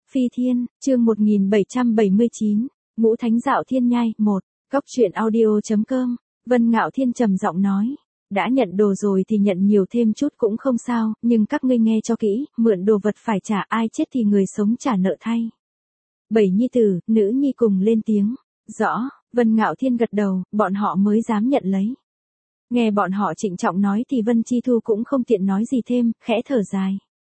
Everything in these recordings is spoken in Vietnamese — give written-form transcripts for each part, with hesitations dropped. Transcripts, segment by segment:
Phi Thiên, chương 1779, Ngũ Thánh Dạo Thiên Nhai, 1, Cóc truyện audio.com, Vân Ngạo Thiên trầm giọng nói. Đã nhận đồ rồi thì nhận nhiều thêm chút cũng không sao, nhưng các ngươi nghe cho kỹ, mượn đồ vật phải trả, ai chết thì người sống trả nợ thay. Bảy nhi tử, nữ nhi cùng lên tiếng. Rõ, Vân Ngạo Thiên gật đầu, bọn họ mới dám nhận lấy. Nghe bọn họ trịnh trọng nói thì Vân Chi Thu cũng không tiện nói gì thêm, khẽ thở dài.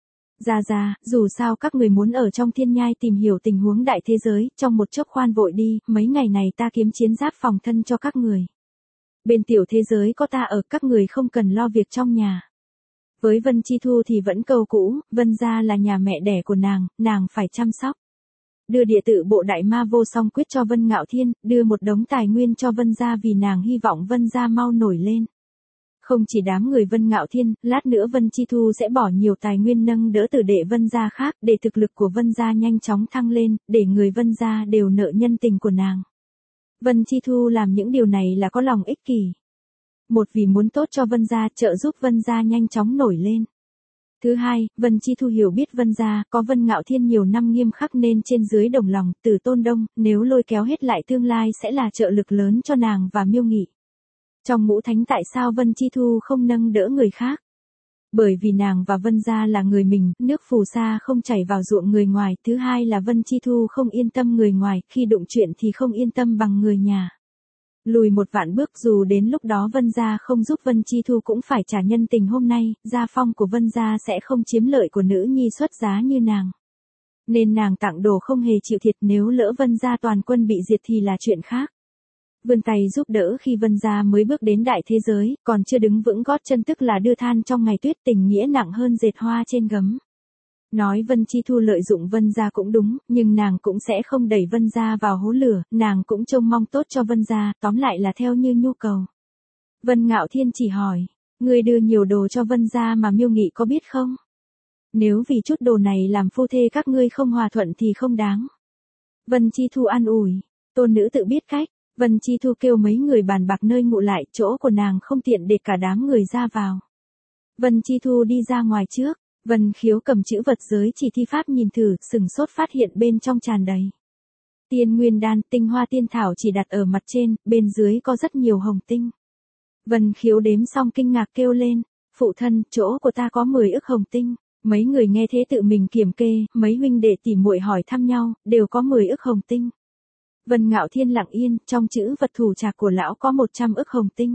Ra, dù sao các người muốn ở trong thiên nhai tìm hiểu tình huống đại thế giới, trong một chốc khoan vội đi, mấy ngày này ta kiếm chiến giáp phòng thân cho các người. Bên tiểu thế giới có ta ở, các người không cần lo việc trong nhà. Với Vân Chi Thu thì vẫn câu cũ, Vân gia là nhà mẹ đẻ của nàng phải chăm sóc. Đưa địa tự bộ đại ma vô song quyết cho Vân Ngạo Thiên, đưa một đống tài nguyên cho Vân gia vì nàng hy vọng Vân gia mau nổi lên. Không chỉ đám người Vân Ngạo Thiên, lát nữa Vân Chi Thu sẽ bỏ nhiều tài nguyên nâng đỡ tử đệ Vân gia khác, để thực lực của Vân gia nhanh chóng thăng lên, để người Vân gia đều nợ nhân tình của nàng. Vân Chi Thu làm những điều này là có lòng ích kỷ. Một vì muốn tốt cho Vân gia, trợ giúp Vân gia nhanh chóng nổi lên. Thứ hai, Vân Chi Thu hiểu biết Vân gia, có Vân Ngạo Thiên nhiều năm nghiêm khắc nên trên dưới đồng lòng, từ Tôn Đông, nếu lôi kéo hết lại tương lai sẽ là trợ lực lớn cho nàng và Miêu Nghị. Trong ngũ thánh tại sao Vân Chi Thu không nâng đỡ người khác? Bởi vì nàng và Vân gia là người mình, nước phù sa không chảy vào ruộng người ngoài. Thứ hai là Vân Chi Thu không yên tâm người ngoài, khi đụng chuyện thì không yên tâm bằng người nhà. Lùi một vạn bước, dù đến lúc đó Vân gia không giúp Vân Chi Thu cũng phải trả nhân tình hôm nay, gia phong của Vân gia sẽ không chiếm lợi của nữ nhi xuất giá như nàng. Nên nàng tặng đồ không hề chịu thiệt, nếu lỡ Vân gia toàn quân bị diệt thì là chuyện khác. Vươn tay giúp đỡ khi Vân gia mới bước đến đại thế giới, còn chưa đứng vững gót chân tức là đưa than trong ngày tuyết, tình nghĩa nặng hơn dệt hoa trên gấm. Nói Vân Chi Thu lợi dụng Vân gia cũng đúng, nhưng nàng cũng sẽ không đẩy Vân gia vào hố lửa, nàng cũng trông mong tốt cho Vân gia, tóm lại là theo như nhu cầu. Vân Ngạo Thiên chỉ hỏi, ngươi đưa nhiều đồ cho Vân gia mà Miêu Nghị có biết không? Nếu vì chút đồ này làm phu thê các ngươi không hòa thuận thì không đáng. Vân Chi Thu an ủi, tôn nữ tự biết cách. Vân Chi Thu kêu mấy người bàn bạc nơi ngụ lại, chỗ của nàng không tiện để cả đám người ra vào. Vân Chi Thu đi ra ngoài trước, Vân Khiếu cầm chữ vật giới chỉ thi pháp nhìn thử, sừng sốt phát hiện bên trong tràn đầy. Tiên nguyên đan, tinh hoa tiên thảo chỉ đặt ở mặt trên, bên dưới có rất nhiều hồng tinh. Vân Khiếu đếm xong kinh ngạc kêu lên, phụ thân, chỗ của ta có 10 ức hồng tinh. Mấy người nghe thế tự mình kiểm kê, mấy huynh đệ tỉ muội hỏi thăm nhau, đều có 10 ức hồng tinh. Vân Ngạo Thiên lặng yên, trong chữ vật thủ trạc của lão có 100 ức hồng tinh.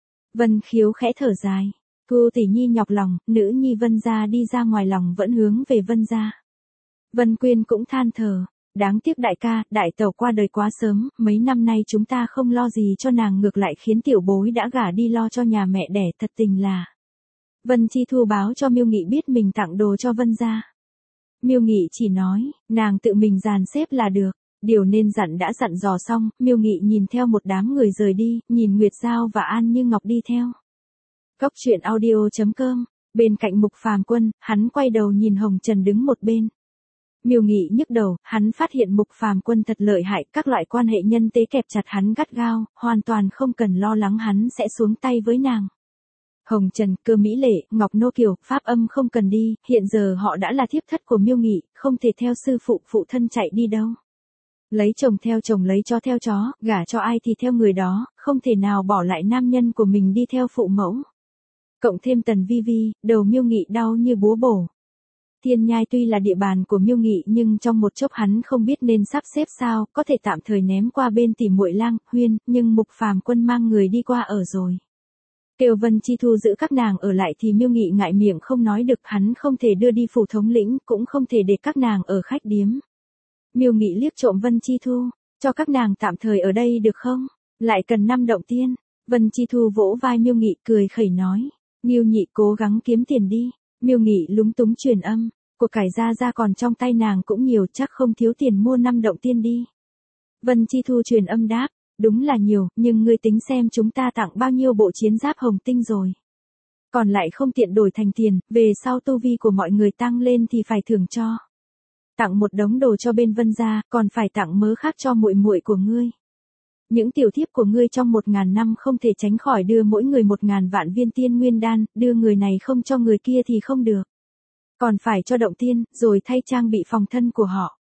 Vân Khiếu khẽ thở dài. Thu tỷ nhi nhọc lòng, nữ nhi Vân gia đi ra ngoài lòng vẫn hướng về Vân gia. Vân Quyên cũng than thở. Đáng tiếc đại ca, đại tẩu qua đời quá sớm, mấy năm nay chúng ta không lo gì cho nàng, ngược lại khiến tiểu bối đã gả đi lo cho nhà mẹ đẻ, thật tình là. Vân Chi Thu báo cho Miêu Nghị biết mình tặng đồ cho Vân gia. Miêu Nghị chỉ nói, nàng tự mình dàn xếp là được. Điều nên dặn đã dặn dò xong, Miêu Nghị nhìn theo một đám người rời đi, nhìn Nguyệt Giao và An Như Ngọc đi theo. Cóc truyện audio.com, bên cạnh Mục Phàm Quân, hắn quay đầu nhìn Hồng Trần đứng một bên. Miêu Nghị nhức đầu, hắn phát hiện Mục Phàm Quân thật lợi hại, các loại quan hệ nhân tế kẹp chặt hắn gắt gao, hoàn toàn không cần lo lắng hắn sẽ xuống tay với nàng. Hồng Trần, Cơ Mỹ Lệ, Ngọc Nô Kiều, Pháp Âm không cần đi, hiện giờ họ đã là thiếp thất của Miêu Nghị, không thể theo sư phụ thân chạy đi đâu. Lấy chồng theo chồng, lấy chó theo chó, gả cho ai thì theo người đó, không thể nào bỏ lại nam nhân của mình đi theo phụ mẫu. Cộng thêm Tần Vi Vi, đầu Miêu Nghị đau như búa bổ. Thiên nhai tuy là địa bàn của Miêu Nghị nhưng trong một chốc hắn không biết nên sắp xếp sao, có thể tạm thời ném qua bên tìm muội Lang, Huyên, nhưng Mục Phàm Quân mang người đi qua ở rồi. Kêu Vân Chi Thu giữ các nàng ở lại thì Miêu Nghị ngại miệng không nói được, hắn không thể đưa đi phủ thống lĩnh, cũng không thể để các nàng ở khách điếm. Miêu Nghị liếc trộm Vân Chi Thu, cho các nàng tạm thời ở đây được không? Lại cần 5 động tiên. Vân Chi Thu vỗ vai Miêu Nghị cười khẩy nói, Miêu Nhị cố gắng kiếm tiền đi. Miêu Nghị lúng túng truyền âm, của cải ra còn trong tay nàng cũng nhiều, chắc không thiếu tiền mua 5 động tiên đi. Vân Chi Thu truyền âm đáp, đúng là nhiều, nhưng ngươi tính xem chúng ta tặng bao nhiêu bộ chiến giáp hồng tinh rồi. Còn lại không tiện đổi thành tiền, về sau tu vi của mọi người tăng lên thì phải thưởng cho. Tặng một đống đồ cho bên Vân gia, còn phải tặng mớ khác cho muội muội của ngươi. Những tiểu thiếp của ngươi trong 1000 năm không thể tránh khỏi đưa mỗi người 1000 vạn viên tiên nguyên đan, đưa người này không cho người kia thì không được. Còn phải cho động tiên, rồi thay trang bị phòng thân của họ.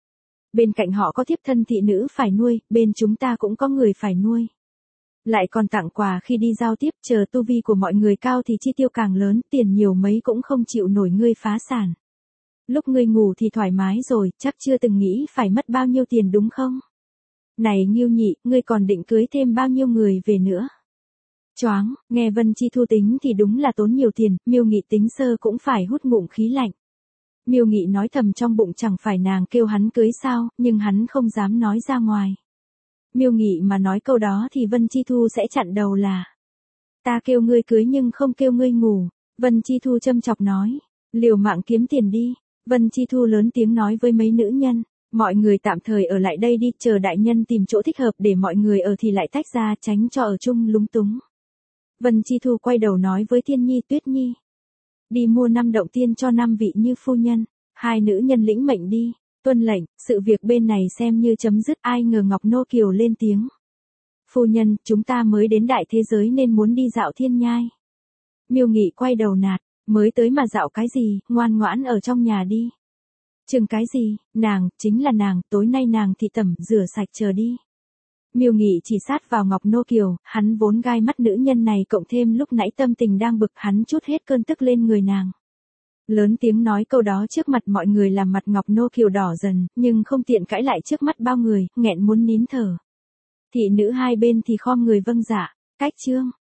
Bên cạnh họ có thiếp thân thị nữ phải nuôi, bên chúng ta cũng có người phải nuôi. Lại còn tặng quà khi đi giao tiếp, chờ tu vi của mọi người cao thì chi tiêu càng lớn, tiền nhiều mấy cũng không chịu nổi ngươi phá sản. Lúc ngươi ngủ thì thoải mái rồi, chắc chưa từng nghĩ phải mất bao nhiêu tiền đúng không? Này Ngưu Nhị, ngươi còn định cưới thêm bao nhiêu người về nữa? Choáng, nghe Vân Chi Thu tính thì đúng là tốn nhiều tiền, Miêu Nghị tính sơ cũng phải hút ngụm khí lạnh. Miêu Nghị nói thầm trong bụng chẳng phải nàng kêu hắn cưới sao, nhưng hắn không dám nói ra ngoài. Miêu Nghị mà nói câu đó thì Vân Chi Thu sẽ chặn đầu là: ta kêu ngươi cưới nhưng không kêu ngươi ngủ. Vân Chi Thu châm chọc nói: liều mạng kiếm tiền đi. Vân Chi Thu lớn tiếng nói với mấy nữ nhân: mọi người tạm thời ở lại đây đi, chờ đại nhân tìm chỗ thích hợp để mọi người ở thì lại tách ra, tránh cho ở chung lúng túng. Vân Chi Thu quay đầu nói với Thiên Nhi, Tuyết Nhi, đi mua 5 động tiên cho 5 vị như phu nhân. Hai nữ nhân lĩnh mệnh đi. Tuân lệnh, sự việc bên này xem như chấm dứt. Ai ngờ Ngọc Nô Kiều lên tiếng: phu nhân, chúng ta mới đến đại thế giới nên muốn đi dạo thiên nhai. Miêu Nghị quay đầu nạt: mới tới mà dạo cái gì, ngoan ngoãn ở trong nhà đi. Chừng cái gì, nàng, chính là nàng, tối nay nàng thị tẩm, rửa sạch chờ đi. Miêu Nghị chỉ sát vào Ngọc Nô Kiều, hắn vốn gai mắt nữ nhân này cộng thêm lúc nãy tâm tình đang bực, hắn trút hết cơn tức lên người nàng. Lớn tiếng nói câu đó trước mặt mọi người làm mặt Ngọc Nô Kiều đỏ dần, nhưng không tiện cãi lại trước mắt bao người, nghẹn muốn nín thở. Thị nữ hai bên thì khom người vâng dạ. Cách chương